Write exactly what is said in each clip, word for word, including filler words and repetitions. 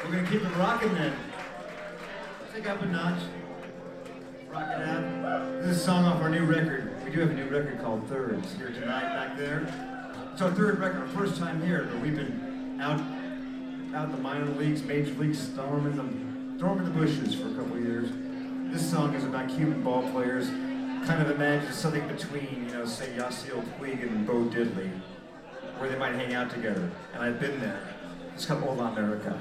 We're gonna keep it rocking then. Take up a notch. Rock it out. This is a song off our new record. We do have a new record called Thirds here tonight back there. It's our third record, our first time here, but we've been out out in the minor leagues, major leagues, storming the, storming the bushes for a couple of years. This song is about Cuban ball players. Kind of imagine something between, you know, say Yasiel Puig and Bo Diddley, where they might hang out together. And I've been there. It's called Old America.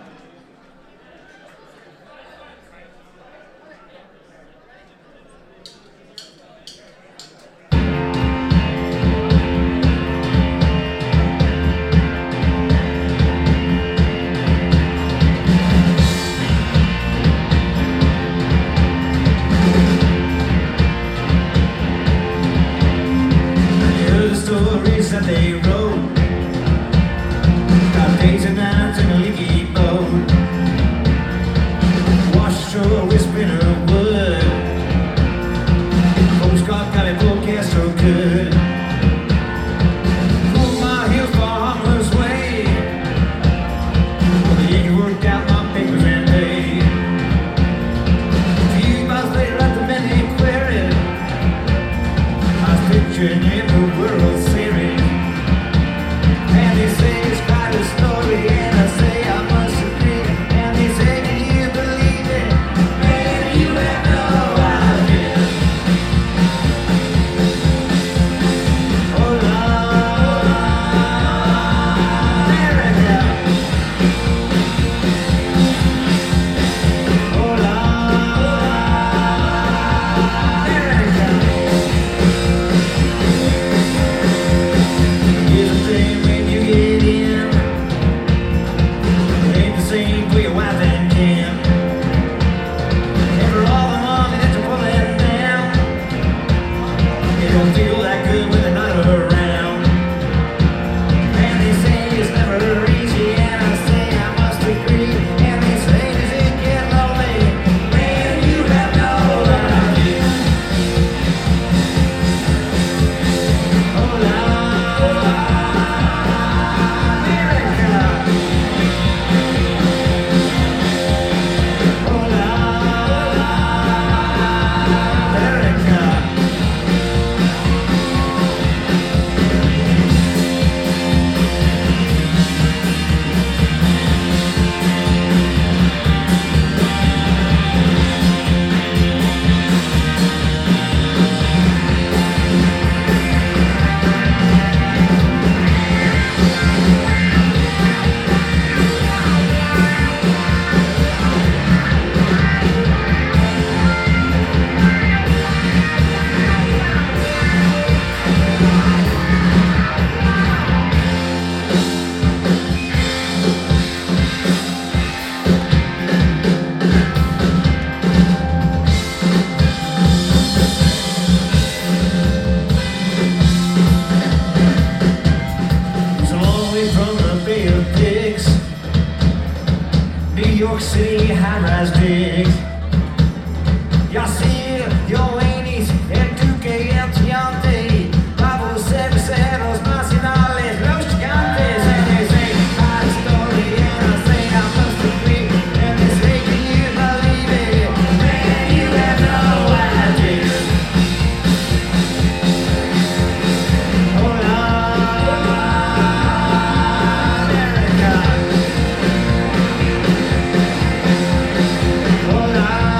That they wrote about days and nights in a leaky boat, washed ashore with splinter wood. Postcard got it forecast so good. Pulled my heels for harmless way. Well, the Yankee worked out my papers and they. A few miles later at the Mending Quarry, I was picturing in the World Series. And they say it's quite a story, and I say I must agree. And they say, do you believe it? Man, you have no idea. Oh, Lord, America. Oh, Lord, America. Here's the thing when you get in, it ain't the same for your wife and Kim. And for all the money that you're pulling down, it don't feel that good when they're not around. And they say it's never easy, and I say I must agree. And they say, does it get lonely? Man, you have no idea. Oh, Lord, America. Oh, Lord, America. It's a long way from the Bay of Pigs, New York City high-rise digs. Y'all see your ladies and Duque El Chianti, Pablo Cerveceros, Nacionales, Los Gigantes. And they say, hide the story, and I say I must agree. And they say, can you believe it? Man, you have no idea. Oh, Lord, America. Oh, Lord,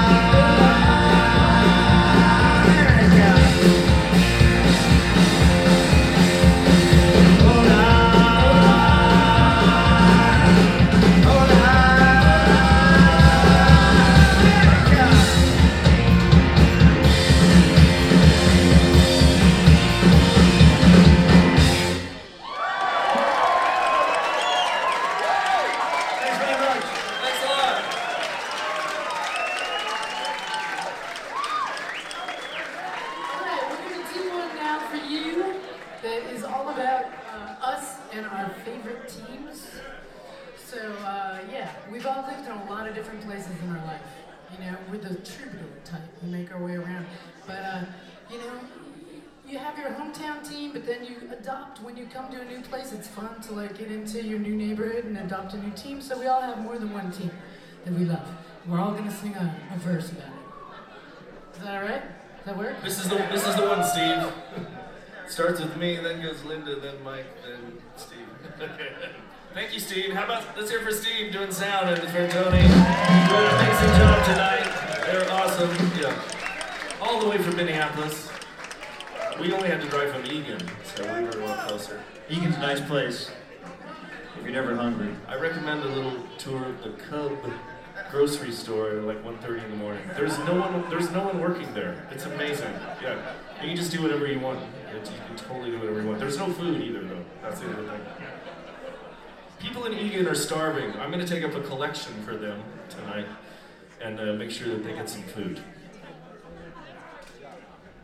we've all lived in a lot of different places in our life. You know, we're the troubadour type. We make our way around. But, uh, you know, you have your hometown team, but then you adopt when you come to a new place. It's fun to like get into your new neighborhood and adopt a new team. So we all have more than one team that we love. We're all gonna sing a, a verse about it. Is that all right? Does that work? This is the this is the one, Steve. Starts with me, then goes Linda, then Mike, then Steve. Okay. Thank you, Steve. How about let's hear for Steve doing sound and for Tony. Doing an amazing job tonight. They're awesome. Yeah. All the way from Minneapolis. We only had to drive from Eagan, so we were a lot closer. Egan's a nice place if you're never hungry. I recommend a little tour of the Cub grocery store at like one thirty in the morning. There's no one. There's no one working there. It's amazing. Yeah, you can just do whatever you want. You can totally do whatever you want. There's no food either, though. That's the other thing. People in Eagan are starving. I'm going to take up a collection for them tonight and uh, make sure that they get some food.